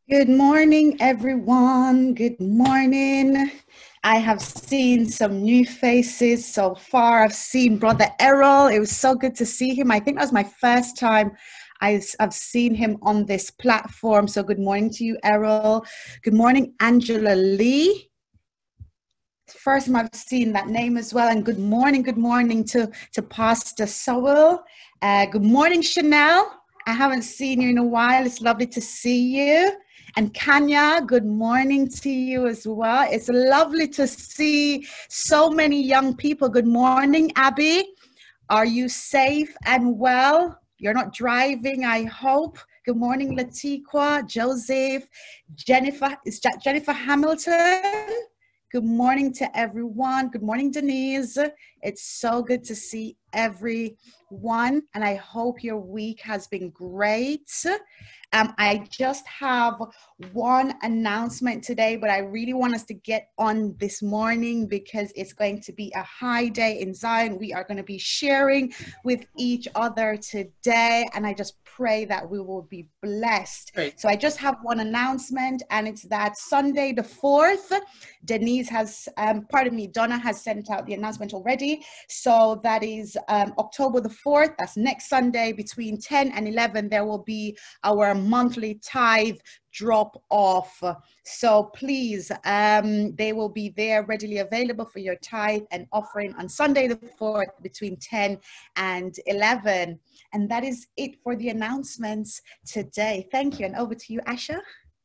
Good morning, everyone. Good morning. I have seen some new faces so far. I've seen Brother Errol. It was so good to see him. I think that was my first time I've seen him on this platform. So good morning to you, Errol. Good morning, Angela Lee. First time I've seen that name as well. And good morning to Pastor Sowell. Good morning, Chanel. I haven't seen you in a while. It's lovely to see you. And Kanya, good morning to you as well. It's lovely to see so many young people. Good morning, Abby. Are you safe and well? You're not driving, I hope. Good morning, Latiqua, Joseph, Jennifer. Is that Jennifer Hamilton? Good morning to everyone. Good morning, Denise. It's so good to see everyone, and I hope your week has been great. I just have one announcement today, but I really want us to get on this morning because it's going to be a high day in Zion. We are going to be sharing with each other today, and I just pray that we will be blessed. Right. So I just have one announcement, and it's that Sunday the 4th, Denise has, Donna has sent out the announcement already. So that is October the 4th, that's next Sunday between 10 and 11, there will be our monthly tithe drop off. So please, they will be there readily available for your tithe and offering on Sunday the 4th between 10 and 11. And that is it for the announcements today. Thank you. And over to you, Asha.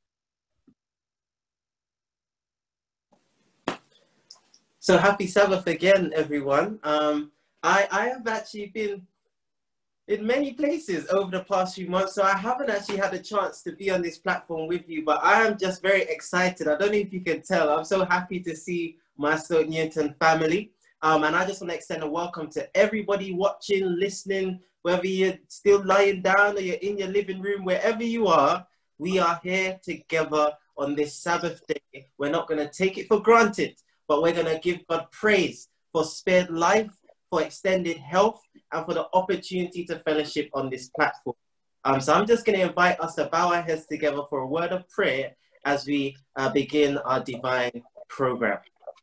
So happy Sabbath again, everyone. I have actually been in many places over the past few months, so I haven't actually had a chance to be on this platform with you, but I am just very excited. I don't know if you can tell. I'm so happy to see my Stoke Newington family. And I just want to extend a welcome to everybody watching, listening, whether you're still lying down or you're in your living room, wherever you are, we are here together on this Sabbath day. We're not going to take it for granted, but we're going to give God praise for spared life, for extended health, and for the opportunity to fellowship on this platform. So I'm just going to invite us to bow our heads together for a word of prayer as we begin our divine program.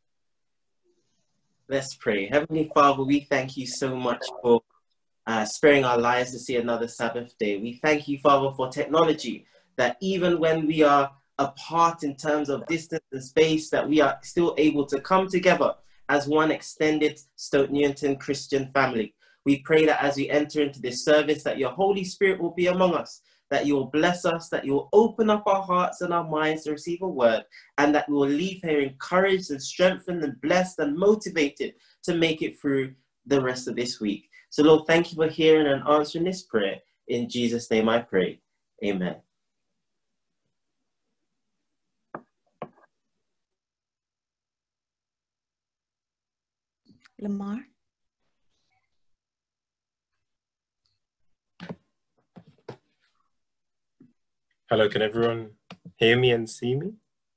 Let's pray. Heavenly Father, we thank you so much for sparing our lives to see another Sabbath day. We thank you, Father, for technology, that even when we are apart in terms of distance and space, that we are still able to come together as one extended Stoke Newington Christian family. We pray that as we enter into this service, that your Holy Spirit will be among us, that you will bless us, that you will open up our hearts and our minds to receive a word, and that we will leave here encouraged and strengthened and blessed and motivated to make it through the rest of this week. So Lord, thank you for hearing and answering this prayer. In Jesus' name I pray. Amen. Lamar. Hello, can everyone hear me and see me?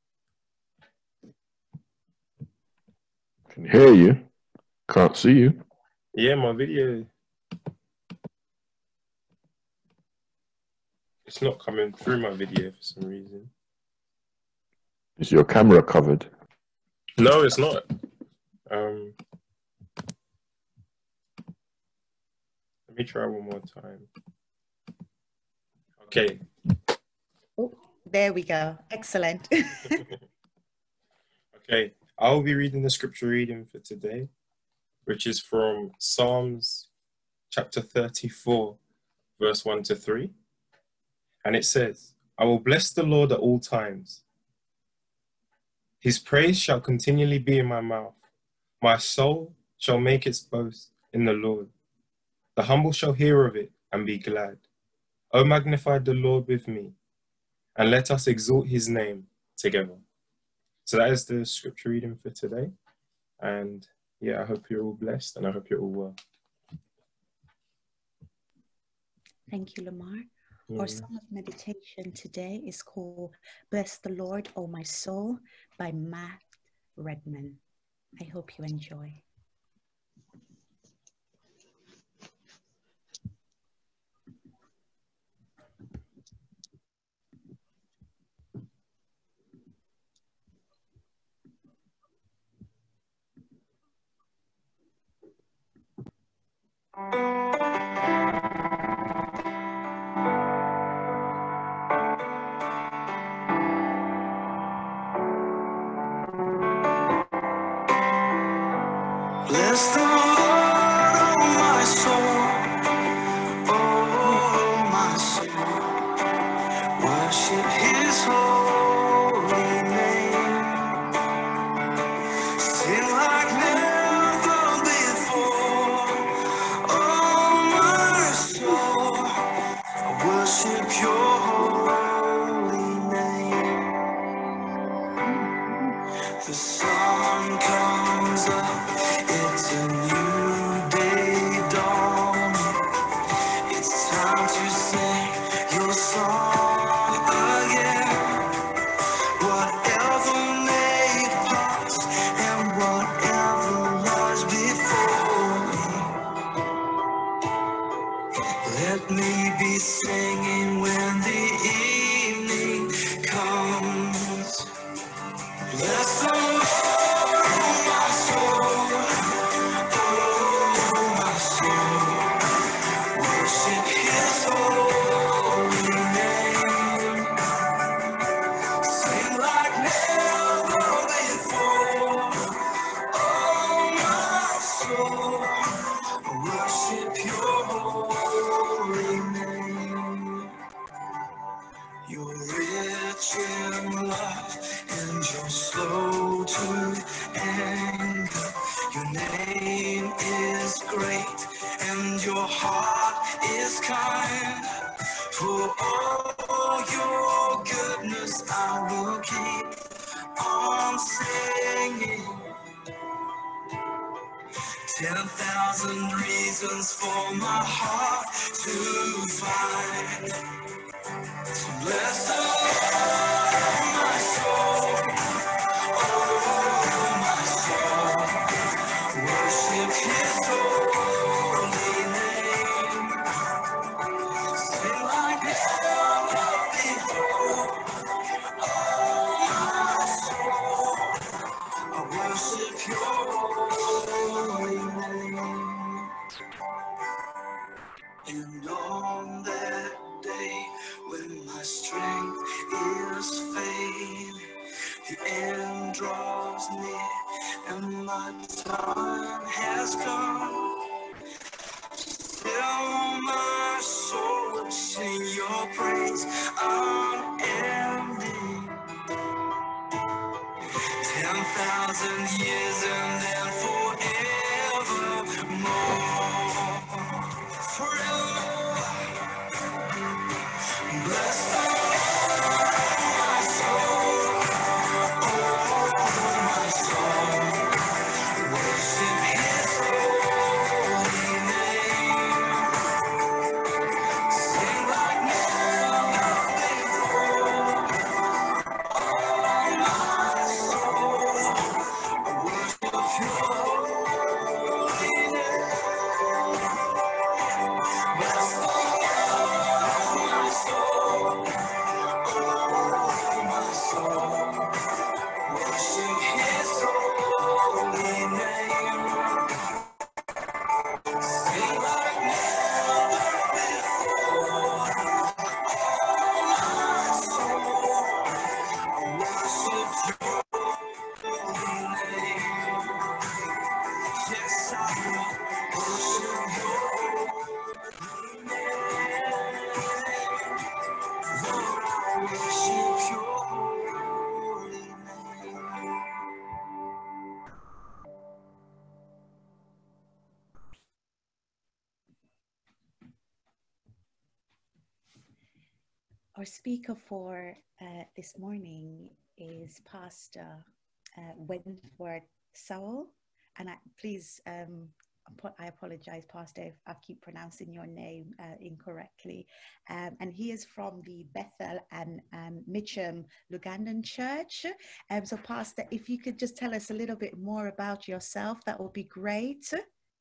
Can hear you, can't see you. Yeah, my video. It's not coming through my video for some reason. Is your camera covered? No, it's not. Let me try one more time. Okay. Oh, there we go. Excellent. Okay, I'll be reading the scripture reading for today, which is from Psalms chapter 34, verse 1 to 3. And it says, I will bless the Lord at all times. His praise shall continually be in my mouth. My soul shall make its boast in the Lord. The humble shall hear of it and be glad. O magnify the Lord with me, and let us exalt his name together. So that is the scripture reading for today. And yeah, I hope you're all blessed and I hope you're all well. Thank you, Lamar. Our psalm of meditation today is called Bless the Lord, O My Soul by Matt Redman. I hope you enjoy. worship His holy name. Sing like never before. Oh, my soul, I worship Your holy name. The sun comes up, it's a new day dawning. It's time to sing Your song again. Whatever may pass and whatever lies before me, let me be singing when the evening comes. Bless the Lord, my soul, oh, my soul. Worship His holy name. Sing like never before. Oh, my soul, worship Your holy name. You're rich in love and You're slow to anger. Your name is great and Your heart is kind. For all Your goodness I will keep on singing. 10,000 reasons for my heart to find. So bless the Lord, my soul, oh, my soul. Worship His holy name. Sing like never before. Oh, my soul, I worship Your holy name. And on that day when my strength is failing, the end draws near and my time has come. Still my soul will sing Your praise unending. 10,000 years and then forevermore. Forevermore. Bless the Lord, my soul, oh, my soul. Worship His holy name. Sing like never before. Oh, my soul, worship Your holy name. Bless the Lord, my soul, oh, my soul. Worship His holy name. Sing like never before. Oh, my soul, worship Your holy name. Yes, I will worship Your holy name. Lord, I worship Your holy name. Our speaker for this morning is Pastor Wentworth Sowell, and I apologize, Pastor, if I keep pronouncing your name incorrectly. And he is from the Bethel and Mitcham Lugandan Church. So, Pastor, if you could just tell us a little bit more about yourself, that would be great.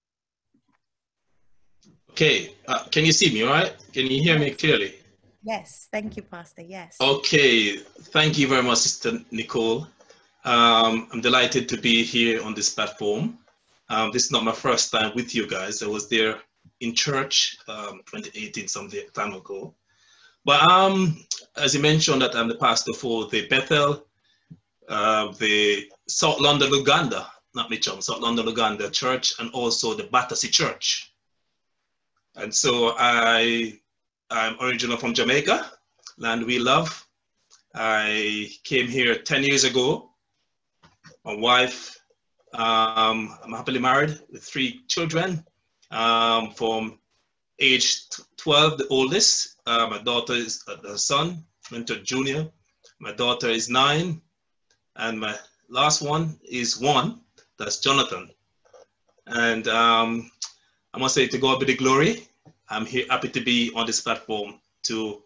Okay, can you see me, all right? Can you hear me clearly? Yes, thank you, Pastor, yes. Okay, thank you very much, Sister Nicole. I'm delighted to be here on this platform. This is not my first time with you guys. I was there in church 2018, some time ago. But as you mentioned, that I'm the pastor for the Bethel, the South London Luganda, not Mitcham, South London Luganda Church, and also the Battersea Church. And so I'm original from Jamaica, land we love. I came here 10 years ago. My wife, I'm happily married with 3 children. From age 12, the oldest. My daughter is the son, went to junior. My daughter is 9, and my last one is 1. That's Jonathan. And I must say, to God be the glory. I'm here, happy to be on this platform to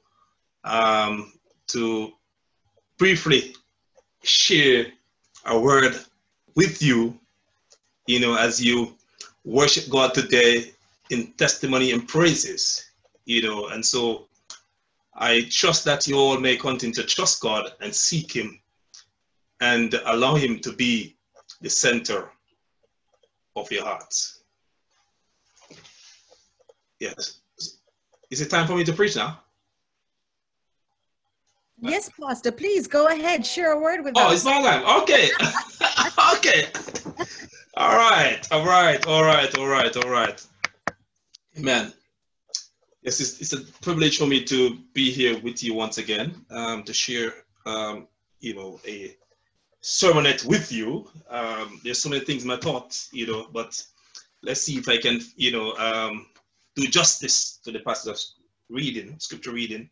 briefly share a word with you, you know, as you worship God today in testimony and praises, you know. And so I trust that you all may continue to trust God and seek Him and allow Him to be the center of your hearts. Yes. Is it time for me to preach now? Yes, Pastor, please go ahead. Share a word with us. Oh, it's my time. Okay. Okay. All right. Amen. Yes, it's a privilege for me to be here with you once again, to share, you know, a sermonette with you. There's so many things in my thoughts, you know, but let's see if I can, you know, do justice to the passage of reading, scripture reading.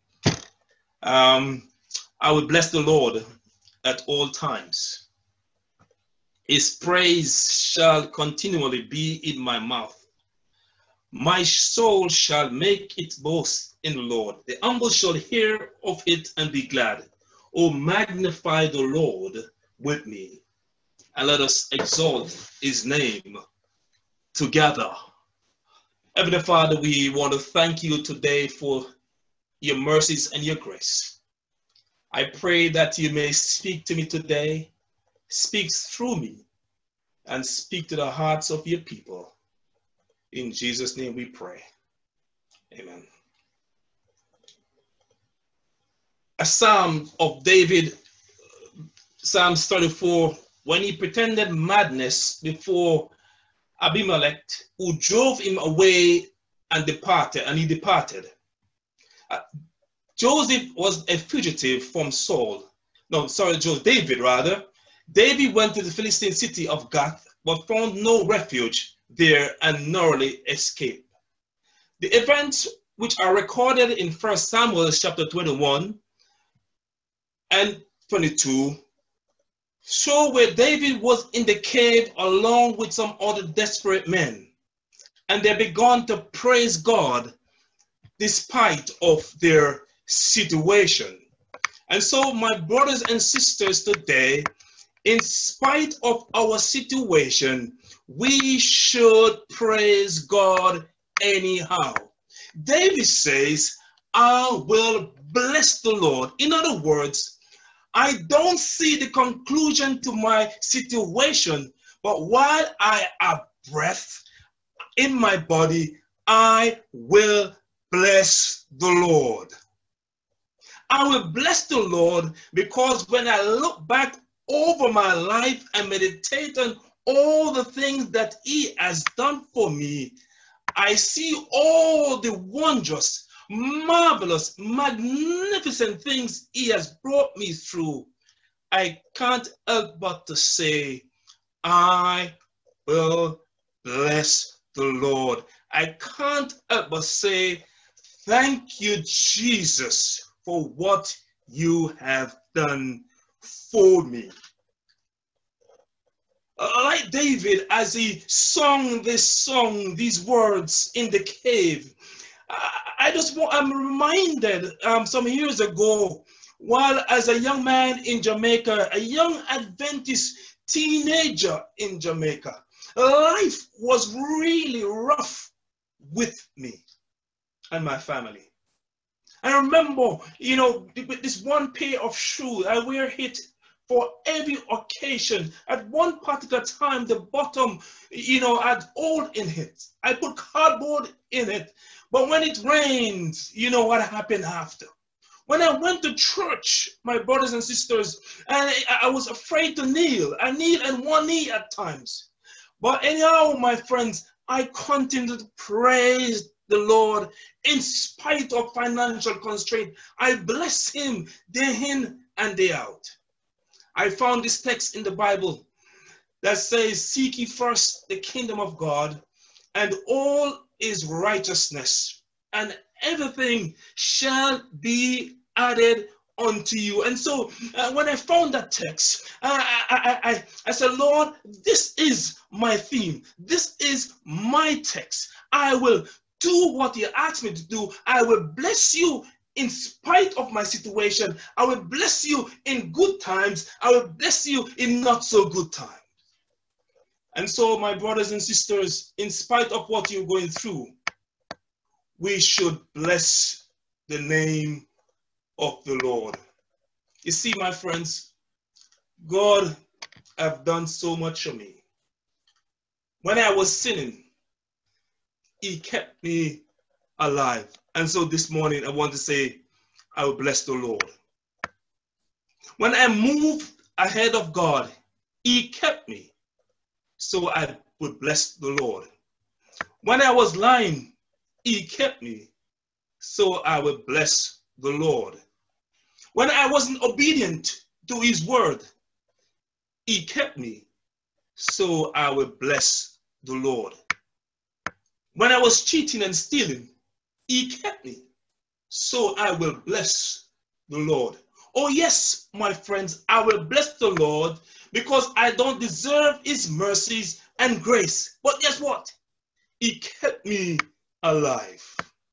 I will bless the Lord at all times. His praise shall continually be in my mouth. My soul shall make its boast in the Lord. The humble shall hear of it and be glad. Oh, magnify the Lord with me, and let us exalt his name together. Heavenly Father, we want to thank you today for your mercies and your grace. I pray that you may speak to me today, speak through me, and speak to the hearts of your people. In Jesus' name we pray. Amen. A psalm of David, Psalms 34, when he pretended madness before Abimelech, who drove him away and departed, and he departed. Joseph was a fugitive from Saul. No, sorry, David rather. David went to the Philistine city of Gath, but found no refuge there and narrowly escaped. The events which are recorded in 1 Samuel chapter 21 and 22 show where David was in the cave along with some other desperate men, and they began to praise God despite of their situation. And so, my brothers and sisters, today, in spite of our situation, we should praise God anyhow. David says, I will bless the Lord. In other words, I don't see the conclusion to my situation, but while I have breath in my body, I will bless the Lord. I will bless the Lord because when I look back over my life and meditate on all the things that he has done for me, I see all the wondrous, marvelous, magnificent things he has brought me through. I can't help but to say, I will bless the Lord. I can't help but say, thank you, Jesus, for what you have done for me. Like David, as he sung this song, these words in the cave, I'm reminded some years ago, while as a young man in Jamaica, a young Adventist teenager in Jamaica, life was really rough with me and my family. I remember, you know, with this one pair of shoes, I wear it for every occasion. At one particular time, the bottom, you know, had hole in it. I put cardboard in it. But when it rained, you know what happened after? When I went to church, my brothers and sisters, and I was afraid to kneel. I kneel on one knee at times. But anyhow, my friends, I continued to praise the Lord in spite of financial constraint. I bless him day in and day out. I found this text in the Bible that says, seek ye first the kingdom of God and all his righteousness, and everything shall be added unto you. And so when I found that text, I said, Lord, this is my theme. This is my text. I will do what you asked me to do. I will bless you in spite of my situation. I will bless you in good times. I will bless you in not so good times. And so, my brothers and sisters, in spite of what you're going through, we should bless the name of the Lord. You see, my friends, God have done so much for me. When I was sinning, he kept me alive. And so this morning, I want to say, I will bless the Lord. When I moved ahead of God, he kept me. So I would bless the Lord. When I was lying, he kept me. So I would bless the Lord. When I wasn't obedient to his word, he kept me. So I would bless the Lord. When I was cheating and stealing, he kept me. So I will bless the Lord. Oh yes, my friends, I will bless the Lord because I don't deserve his mercies and grace. But guess what? He kept me alive.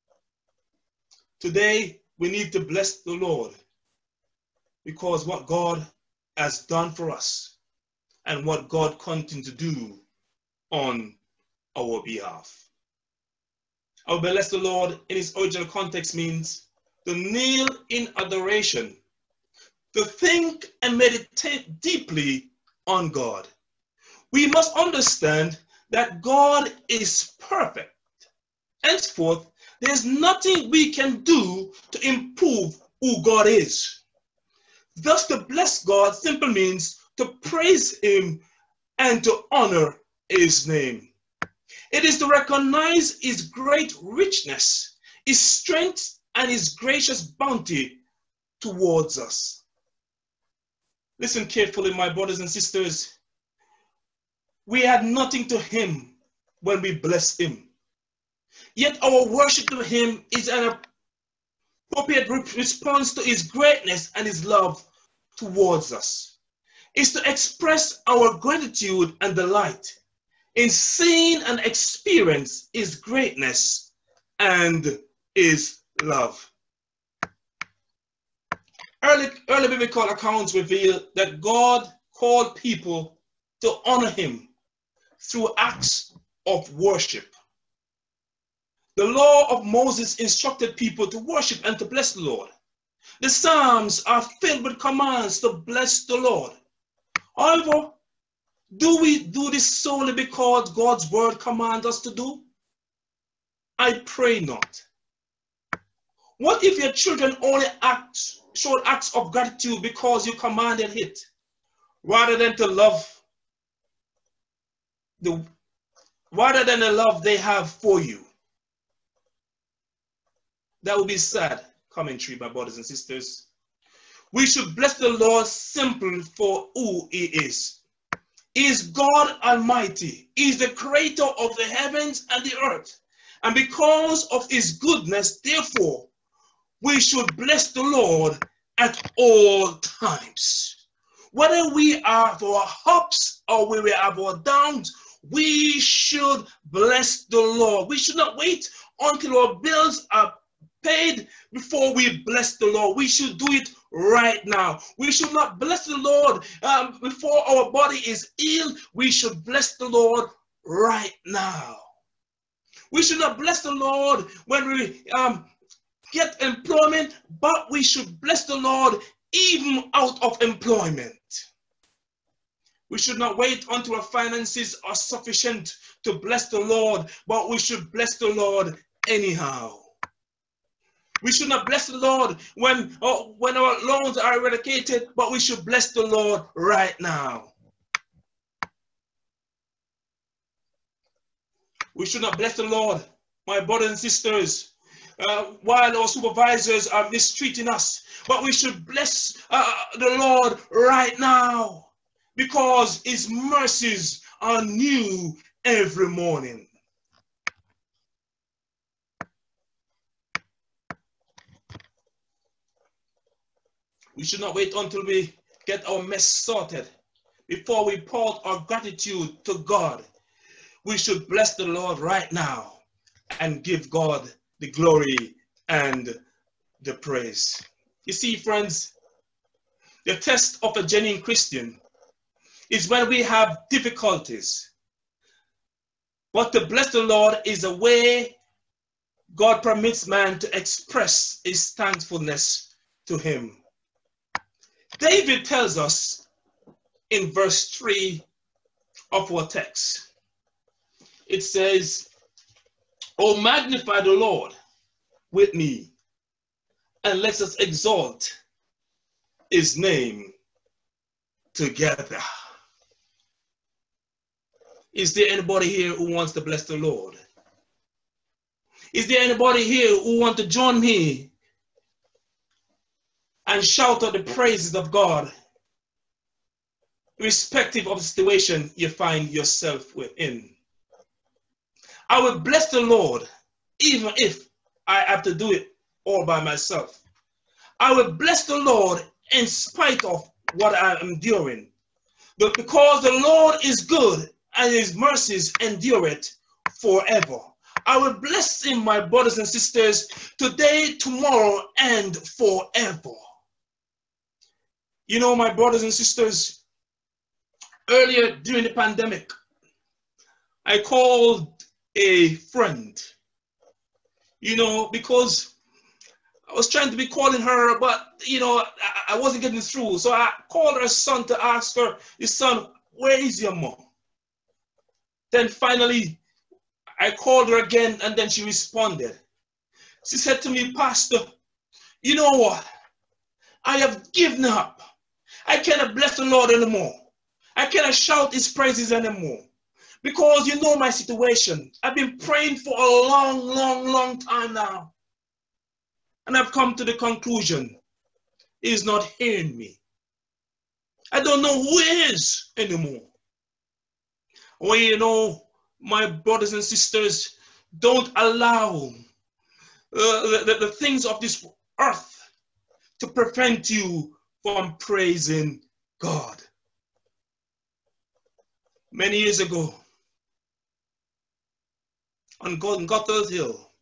Today, we need to bless the Lord because what God has done for us and what God continues to do on our behalf. I will bless the Lord in its original context means to kneel in adoration, to think and meditate deeply on God. We must understand that God is perfect. Henceforth, there's nothing we can do to improve who God is. Thus, to bless God simply means to praise him and to honor his name. It is to recognize his great richness, his strength, and his gracious bounty towards us. Listen carefully, my brothers and sisters. We add nothing to him when we bless him. Yet our worship to him is an appropriate response to his greatness and his love towards us. It's to express our gratitude and delight in seeing and experience his greatness and his love. Early biblical accounts reveal that God called people to honor him through acts of worship. The law of Moses instructed people to worship and to bless the Lord. The Psalms are filled with commands to bless the Lord. However, do we do this solely because God's word commands us to do? I pray not. What if your children only showed acts of gratitude because you commanded it, rather than the love they have for you? That would be sad commentary, my brothers and sisters. We should bless the Lord simply for who he is. He is God Almighty. He is the creator of the heavens and the earth. And because of his goodness, therefore, we should bless the Lord at all times. Whether we are for our ups or we are for our downs, we should bless the Lord. We should not wait until our bills are paid before we bless the Lord. We should do it right now. We should not bless the Lord before our body is healed. We should bless the Lord right now. We should not bless the Lord when we get employment, but we should bless the Lord even out of employment. We should not wait until our finances are sufficient to bless the Lord, but we should bless the Lord anyhow. We should not bless the Lord when our loans are eradicated, but we should bless the Lord right now. We should not bless the Lord, my brothers and sisters, while our supervisors are mistreating us. But we should bless the Lord right now, because his mercies are new every morning. We should not wait until we get our mess sorted before we pour our gratitude to God. We should bless the Lord right now and give God the glory and the praise. You see, friends, the test of a genuine Christian is when we have difficulties. But to bless the Lord is a way God permits man to express his thankfulness to him. David tells us in verse 3 of our text, it says, "Oh, magnify the Lord with me, and let us exalt his name together." Is there anybody here who wants to bless the Lord? Is there anybody here who wants to join me and shout out the praises of God, irrespective of the situation you find yourself within? I will bless the Lord even if I have to do it all by myself. I will bless the Lord in spite of what I am enduring. But because the Lord is good and his mercies endure it forever. I will bless him, my brothers and sisters, today, tomorrow, and forever. You know, my brothers and sisters, earlier during the pandemic, I called a friend, you know, because I was trying to be calling her, but, you know, I wasn't getting through. So I called her son to ask her, his son, where is your mom? Then finally, I called her again, and then she responded. She said to me, "Pastor, you know what? I have given up. I cannot bless the Lord anymore. I cannot shout his praises anymore. Because you know my situation. I've been praying for a long time now. And I've come to the conclusion, he's not hearing me. I don't know who he is anymore." Well, you know, my brothers and sisters, don't allow the things of this earth to prevent you from praising God. Many years ago, on Gothel Hill,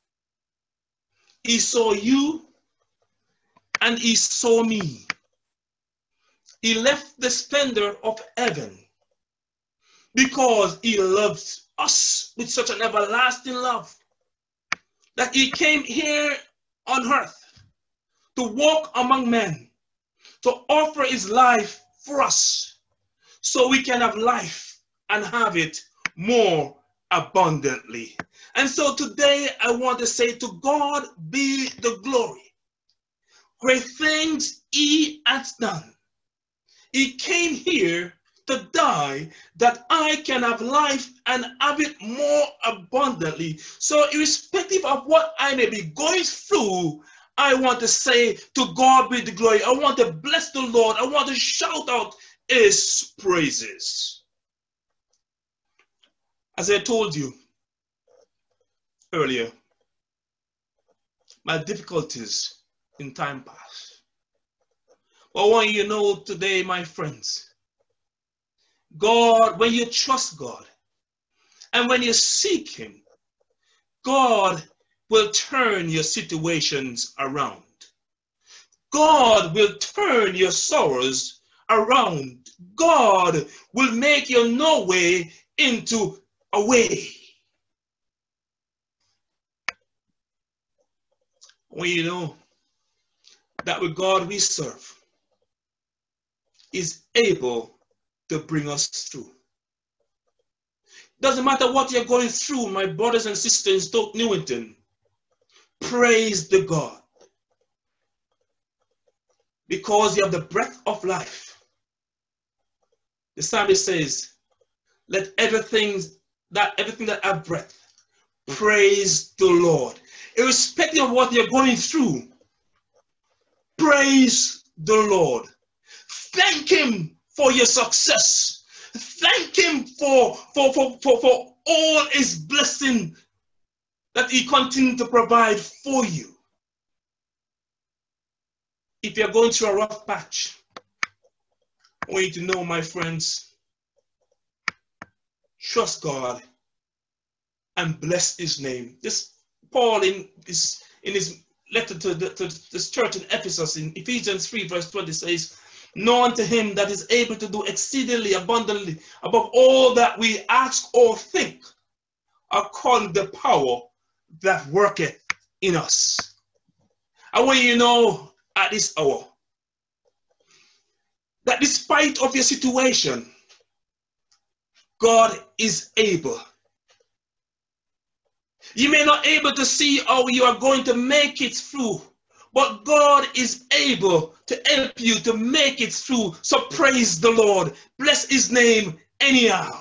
he saw you and he saw me. He left the splendor of heaven because he loves us with such an everlasting love that he came here on earth to walk among men, to offer his life for us so we can have life and have it more abundantly. And so today I want to say, to God be the glory. Great things he has done. He came here to die that I can have life and have it more abundantly. So irrespective of what I may be going through, I want to say, to God be the glory. I want to bless the Lord. I want to shout out his praises. As I told you earlier, my difficulties in time past. But I want you to know today, my friends, God, when you trust God and when you seek him, God will turn your situations around. God will turn your sorrows around. God will make your no way into a way. When you know that with God we serve is able to bring us through. Doesn't matter what you're going through, my brothers and sisters in Stoke Newington, praise the God. Because you have the breath of life. The psalmist says, let everything that have breath praise the Lord. irrespective of what you're going through, praise the Lord. Thank Him for your success. Thank Him for all His blessing that He continues to provide for you. If you're going through a rough patch, I want you to know, my friends, trust God and bless His name. This Paul in his letter to this church in Ephesus, in Ephesians 3 verse 20 says, "Know unto Him that is able to do exceedingly abundantly above all that we ask or think, according to the power that worketh in us." I want you to know at this hour that despite of your situation, God is able. You may not be able to see how you are going to make it through, but God is able to help you to make it through. So praise the Lord. Bless His name anyhow.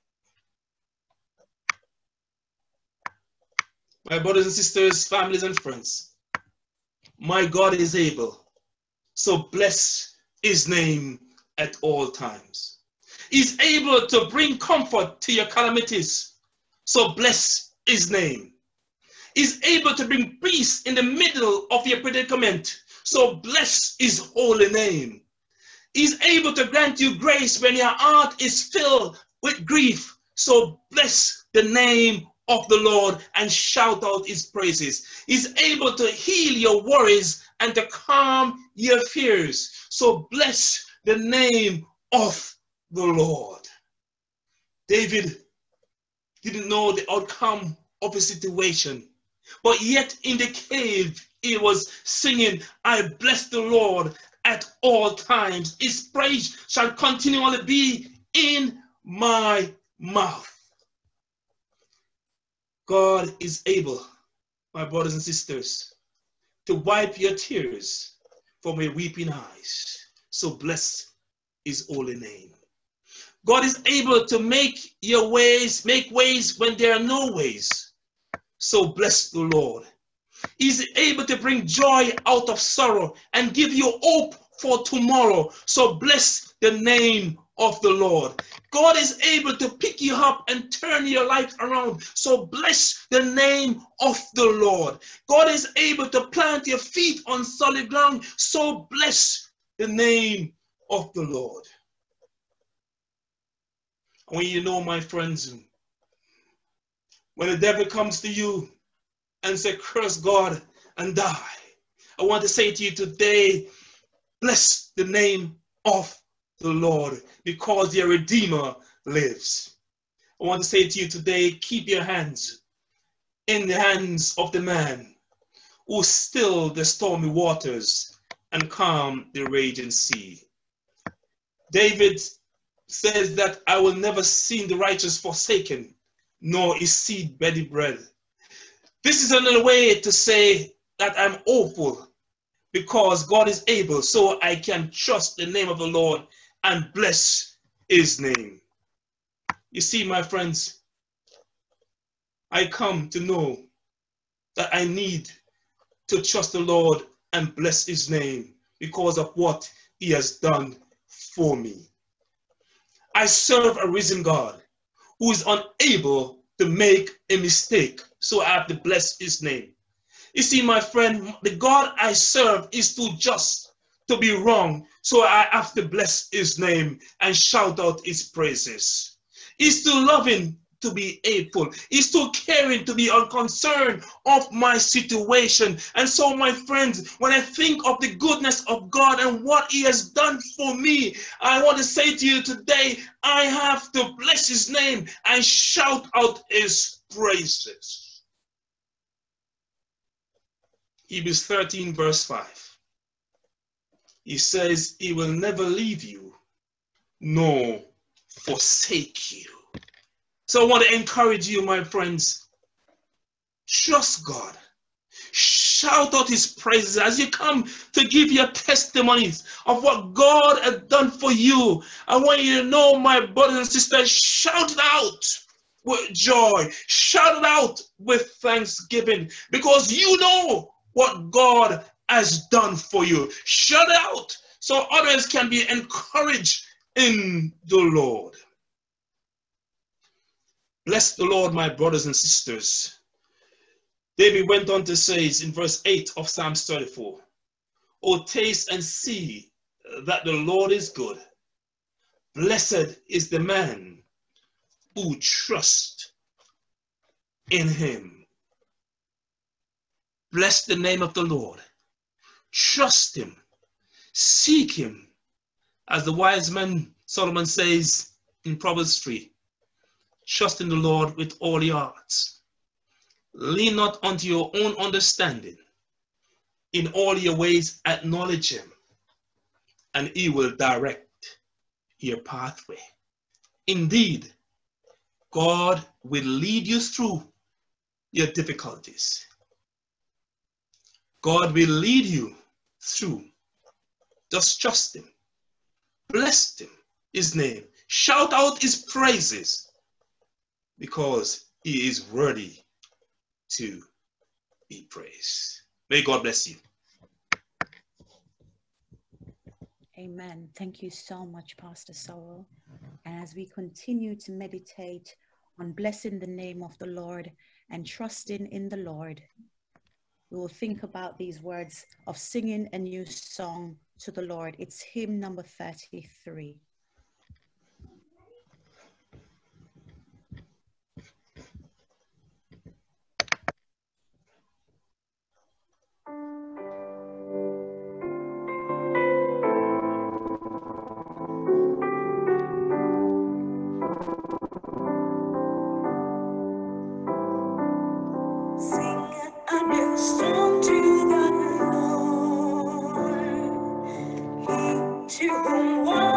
My brothers and sisters, families and friends, my God is able. So bless His name at all times. He's able to bring comfort to your calamities. So bless His name. He's able to bring peace in the middle of your predicament. So bless His holy name. He's able to grant you grace when your heart is filled with grief. So bless the name of the Lord and shout out His praises. He's able to heal your worries and to calm your fears. So bless the name of the Lord. David didn't know the outcome of his situation, but yet in the cave he was singing, "I bless the Lord at all times. His praise shall continually be in my mouth." God is able, my brothers and sisters, to wipe your tears from your weeping eyes. So bless His holy name. God is able to make ways when there are no ways. So bless the Lord. He's able to bring joy out of sorrow and give you hope for tomorrow. So bless the name of the Lord. God is able to pick you up and turn your life around. So bless the name of the Lord. God is able to plant your feet on solid ground. So bless the name of the Lord. When you know, my friends, when the devil comes to you and say, "Curse God and die," I want to say to you today, bless the name of the Lord, because your Redeemer lives. I want to say to you today, keep your hands in the hands of the man who still the stormy waters and calm the raging sea. David says that, "I will never see the righteous forsaken, nor his seed begging bread." This is another way to say that I'm hopeful because God is able, so I can trust the name of the Lord and bless His name. You see, my friends, I come to know that I need to trust the Lord and bless His name because of what He has done for me. I serve a risen God who is unable to make a mistake, so I have to bless His name. You see, my friend, the God I serve is too just to be wrong, so I have to bless His name and shout out His praises. He's too loving to be hateful. He's too caring to be unconcerned of my situation. And so, my friends, when I think of the goodness of God and what He has done for me, I want to say to you today, I have to bless His name and shout out His praises. Hebrews 13 verse 5. He says, He will never leave you nor forsake you. So I want to encourage you, my friends, trust God. Shout out His praises as you come to give your testimonies of what God has done for you. I want you to know, my brothers and sisters, shout it out with joy. Shout it out with thanksgiving, because you know what God has done for you. Shout it out so others can be encouraged in the Lord. Bless the Lord, my brothers and sisters. David went on to say in verse 8 of Psalms 34, "O taste and see that the Lord is good. Blessed is the man who trusts in him." Bless the name of the Lord. Trust him. Seek him. As the wise man Solomon says in Proverbs 3, trust in the Lord with all your hearts. Lean not unto your own understanding. In all your ways acknowledge him, and he will direct your pathway. Indeed, God will lead you through your difficulties. God will lead you through. Just trust him. Bless him, his name. Shout out his praises, because he is worthy to be praised. May God bless you. Amen. Thank you so much, Pastor Sorrell. And as we continue to meditate on blessing the name of the Lord and trusting in the Lord, we will think about these words of singing a new song to the Lord. It's hymn number 33. Sing a new song to the Lord, He to whom